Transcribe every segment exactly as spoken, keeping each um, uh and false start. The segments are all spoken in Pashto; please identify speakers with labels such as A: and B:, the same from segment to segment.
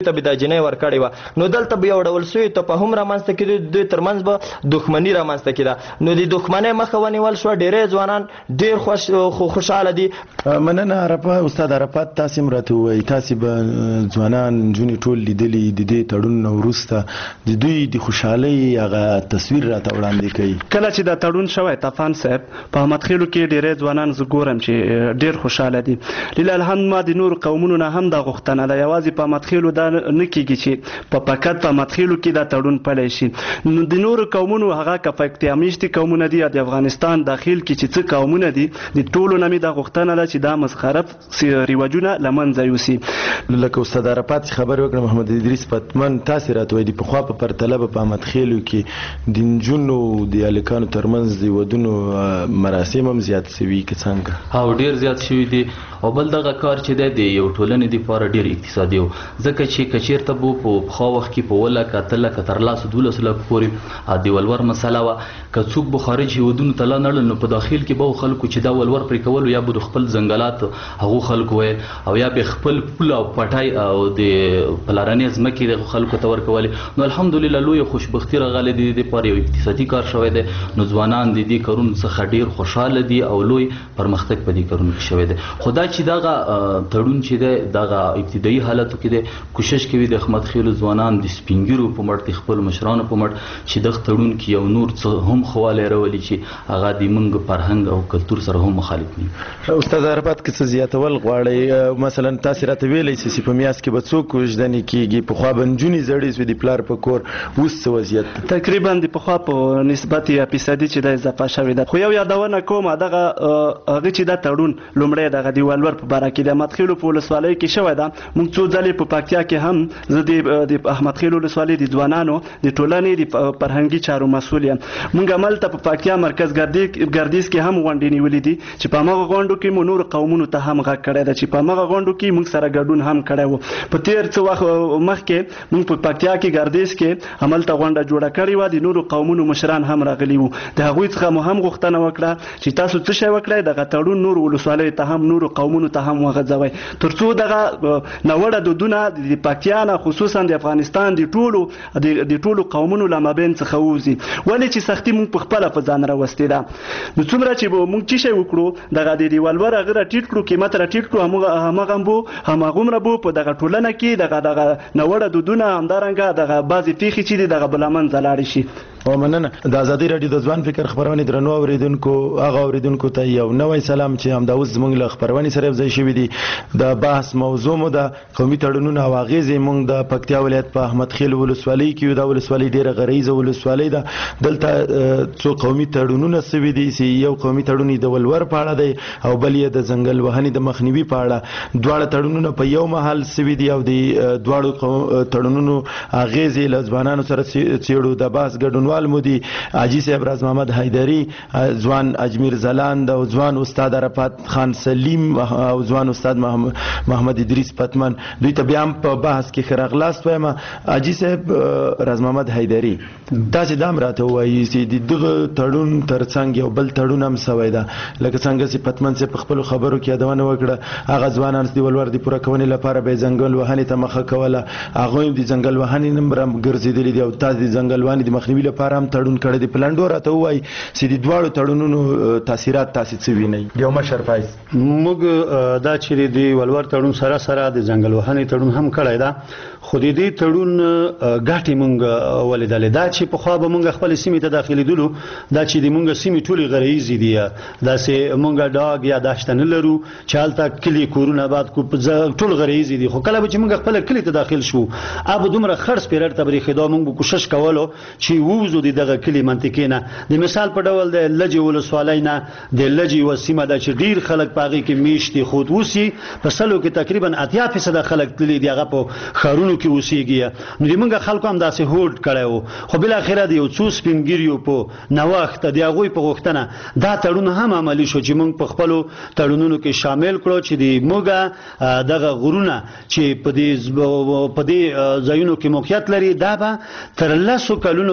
A: ته به دا جنۍ ورکړې وه، نو دلته به یو ډول سوی تفاهم رامنځته کېدو، دوی ترمنځ به دښمني رامنځته کېده، نو د دښمنۍ مخه ونیول شوه. ډېری ځوانان ډېر خوش خوشحاله دي.
B: مننه عرفات. استاد عرفات، تاسې هم راته ووایئ، تاسې به ځوانان نجونې ټول لیدلي د دې تړون نه وروسته د دوی د خوشحالۍ هغه تصویر راته وړاندې کوي.
C: کله چې دا تړون شوی طوفان صاحب په احمد خیلو کې ډېری ځوانان زه ګورم چې ډېر خوشحاله دي. لله الحمد ما د نورو قومونو نه هم دا غوښتنه ده، یوازې په احمد خیلو دا نه کېږي چې په فقط په احمد خیلو کې دا تړون پلی شي. نو د نورو قومونو هغه که پکتیا میشتي قومونه دي یا د افغانستان داخل کې چې څه قومونه دي، د ټولو نه مې دا غوښتنه ده چې دا مزخرف رواجونه له منځه یوسي.
B: لکه استاد عرفات چې خبرې وکړه، محمد ادریس پتمن، تاسې راته وایي د پخوا په پرتله به په احمد خیلو کې د نجونو د هلکانو ترمنځ د ودونو مراسم هم زیات شوي که څنګه؟
D: او ډېر زیات شوي دي. او بل دغه کار چې دی د یو ټولنې دپاره ډېر اقتصادي و، ځکه چې که چېرته به په پخوا وخت کې په اووه لکه اته لکه تر لسو دولسو لکو پورې د ولور مسله وه، که څوک به خارج هېوادونو ته لاړل نو په داخل کې به خلکو چې دا ولور پرې کولو، یا به د خپل ځنګلات هغو خلکو ویل، او یا به خپل پول او پټی او د پلارنۍ ځمکې دغو خلکو ته ورکولې. نو الحمدلله لویه خوشبختي راغلې د دې دپاره یو اقتصادي کار شوی دی. نو ځوانان د دې کارونو څخه ډېر خوشحاله دي او لوی پرمختګ په دې کارونو کې شوی دی. خو دا چې دغه تړون چې دی دغه ابتدایي حالتو کې دی، کوشش کوي د احمد خیلو ځوانان د سپین ږیرو په مټ، د خپلو مشرانو په مټ چې دغه تړون کې یو نور څه هم ښه والی راولي چې هغه د موږ فرهنګ او کلتور سره هم مخالف دي.
B: استاد عرفات، که څه زیاتول غواړئ، مثلا تاسې راته ویلی سئ چې په میاشت کې به څوک وژدنې کېږي؟ پخوا به نجونې زړې سوې د پلار په کور، اوس څه وضعیت دی؟
C: تقریبا د پخوا په نسبت یا فیصدي چې دا اضافه شوې ده. خو یو یادونه کوم، دغه هغه چې دا تړون لومړی دغه د ولور په باره کې د احمد خیلو په ولسوالۍ کې شوی ده. موږ څو ځلې په پکتیا کې هم زه د احمد خیلو ولسوالۍ د ځوانانو د ټولنې د فرهنګي چارو مسؤل یم. موږ هملته په پکتیا مرکز ګردیز کې هم غونډې نیولې دي چې په همغه غونډو کې مو نورو قومونو ته هم غږ کړی ده، چې په همغه غونډو کې موږ سره ګډون هم کړی و. په تېر څه وخت مخکې موږ په پکتیا کې ګردیز کې هملته غونډه جوړه کړې وه، د نورو قومونو مشران هم راغلي وو. د هغوی څخه مو هم غوښتنه وکړه چې تاسو څه شی وکړئ، دغه تړون نورو ولسوالیو ته هم نورو قومونو ته هم وغځوئ، تر څو دغه ناوړه دودونه د پکتیا نه خصوصا د افغانستان د ټولو د ټولو قومونو له مابین څخه ووځي. ولې چې سختي موږ په خپله په ځان راوستې ده. نو څومره چې به موږ څه شی وکړو، دغه د ولور هغه راټیټ کړو، قیمت راټیټ کړو، همغه به هماغومره به په دغه ټولنه کې دغه دغه ناوړه دودونه همدارنګه دغه بعضې پېښې چې دي دغه به له منځه لاړې شي.
B: او مننه. د ازادي راډیو د ځوان فکر خپرونې درنو اوریدونکو، هغه اوریدونکو ته یو نوی سلام چې همدا اوس زموږ له خپرونې سره یوځای شوي دي. د بحث موضوع مو د قومي تړونونه او اغېزې. موږ د پکتیا ولایت په احمد خیل ولسوالۍ کې یو. دا ولسوالۍ ډېره غریزه ولسوالۍ ده. دلته څو قومي تړونونه سوي دي، چې یو قومي تړون د ولور په اړه دی او بل یې د ځنګل وهنې د مخنیوي په اړه. دواړه تړونونه په یو مهال سوي دي او د دواړو تړونونو اغېزې له ځوانانو سره څېړو. د بحث ګډونوال مو دي حاجي صاحب راز محمد حیدري، ځوان اجمیر ځلاند او ځوان استاد عرفات خان سلیم او ځوان استاد محمد ادریس پتمن. دوی ته بیا هم په بحث کې ښه راغلاست وایم. حاجي صاحب راز محمد حیدري، تاسې دا هم راته ووایي چې د دغه تړون تر څنګ یو بل تړون هم سوی ده، لکه څنګه چې پتمن صاحب په خپلو خبرو کې یادونه وکړه، هغه ځوانان د ولور د پوره کونې لپاره به یې ځنګل وهنې ته مخه کوله، هغوی هم د ځنګل وهنې نه ګرځېدلي دي او تاسې د ځنګل وهنې د مخنیوي لپاره هم تړون کړی دی. په لنډو راته ووایي چې د دواړو تړونونو تاثیرات تاسې څه وینئ؟ یو مشر فایز.
E: موږ دا چې د ولور تړون سره سره د ځنګل وهنې تړون هم کړی ده، خو د دې تړون ګټې موږ ولیدلې. دا چې پخوا به موږ خپلې سیمې ته داخلېدلو، دا چې د موږ سیمې ټولې غرایزې دي، داسې موږ ډاګ یا داشته نه لرو چې هلته کلي کورونه آباد کړو، ټول غرایزې دي. خو کله به چې موږ خپله کلي ته داخل شو، اب دومره خرڅ پیرډ ته برېښېدا، موږ به کوشش کولو چې ووځو د دغه کلي منطقې نه. د مثال په ډول د لجې ولسوالۍ نه د لجې یوه سیمه ده چې ډېر خلک په هغې کې میشت دي، خو اوس یې په سلو کې تقریبا اتیا فیصده خلک تللي دي، هغه په ښارونو کې اوسېږي. نو د موږ خلکو هم داسې هوډ کړی و، خو بالاخره د یو څو سپین ږیریو په نوښت د هغوی په غوښتنه دا تړون هم عملي شو چې موږ په خپلو تړونونو کې شامل کړو چې د موږ دغه غرونه چې په دې په دې ځایونو کې موقعیت لري، دا به تر لسو کلونو پورې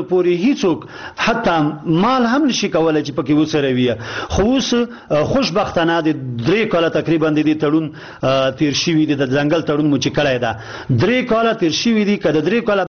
E: هیڅوک حتی مال هم نشي کولای چې پکې وسره وي. خو اوس خوشبختانه د درې کاله تقریبا د دې تړون تیر شوي دي، د ځنګل تړون مو چې کړی ده درې کاله تیر شوي دي. که د درې کاله